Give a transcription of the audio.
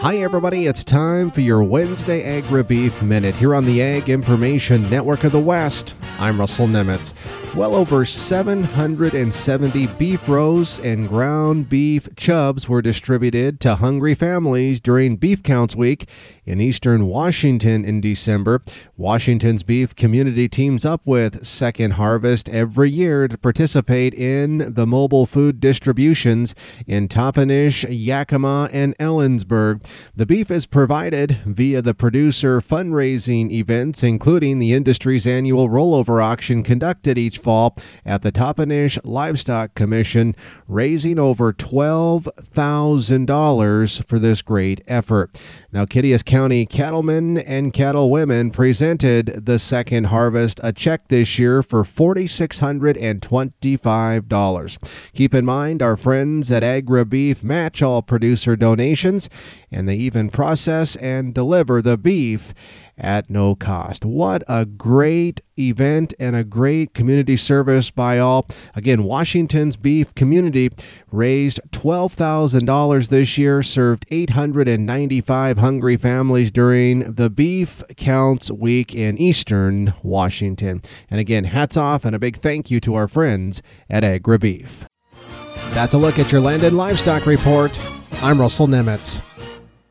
Hi everybody, it's time for your Wednesday Agri-Beef Minute here on the Ag Information Network of the West. I'm Russell Nemitz. Well over 770 beef roasts and ground beef chubs were distributed to hungry families during Beef Counts Week in eastern Washington in December. Washington's beef community teams up with Second Harvest every year to participate in the mobile food distributions in Toppenish, Yakima, and Ellensburg. The beef is provided via the producer fundraising events, including the industry's annual rollover auction conducted each fall at the Toppenish Livestock Commission, raising over $12,000 for this great effort. Now, Kittias County cattlemen and cattlewomen presented the Second Harvest a check this year for $4,625. Keep in mind, our friends at Agri-Beef match all producer donations, and they even process and deliver the beef at no cost. What a great event and a great community service by all. Again, Washington's beef community raised $12,000 this year, served 895 hungry families during the Beef Counts Week in eastern Washington. And again, hats off and a big thank you to our friends at Agri-Beef. That's a look at your Land and Livestock Report. I'm Russell Nemitz.